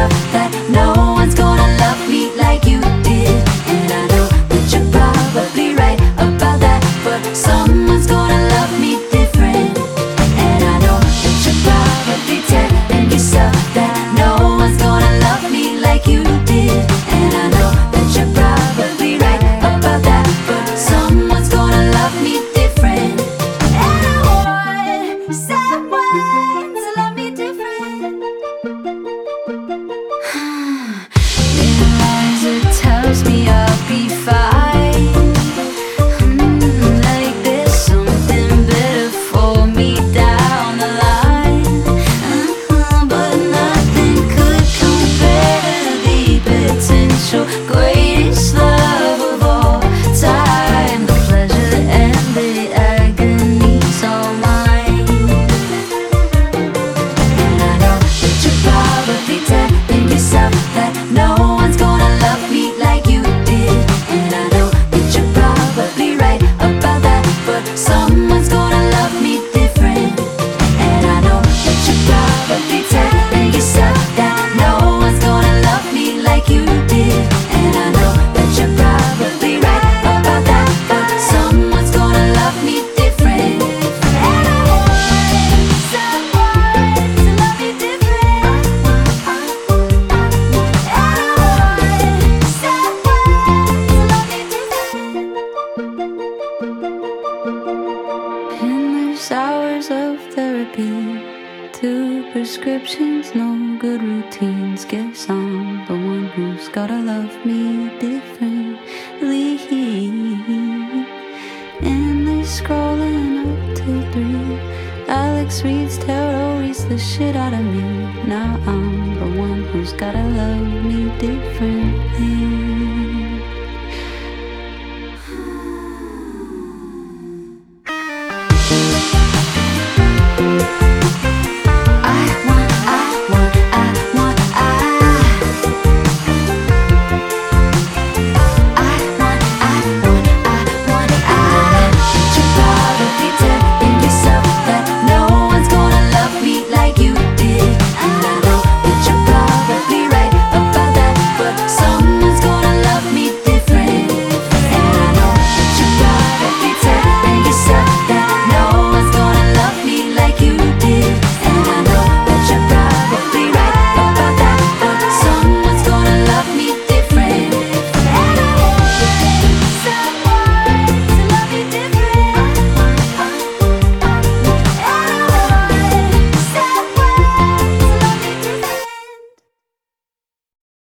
yourself that no one's gonna love me like you did. And I know that you're probably right about that, but someone's gonna love me different. And I know that you're probably telling yourself that no one's gonna love me like you did. And I know that you're probably right about that, but someone's gonna love me different. And I want someone to love me different. It tells me I'll be fine. Like there's something better for me down the line. But nothing could compare to the potential greatest love of all time. The pleasure and the agony's all mine. And I know that you're probably telling yourself that no one's gonna love me like you did. And I know that you're probably right about that, but someone's gonna love me different. And I know that you're probably telling yourself that no one's gonna love me like you did. And I know that you're probably right about that, but someone's gonna love me different. And I want someone to love me different. Endless hours of therapy, 2 prescriptions, no good routines. Guess I'm the one who's gotta love me differently. Endless scrolling up till 3. Alex reads tarot, reads the shit out of me. Now I'm the one who's gotta love me differently.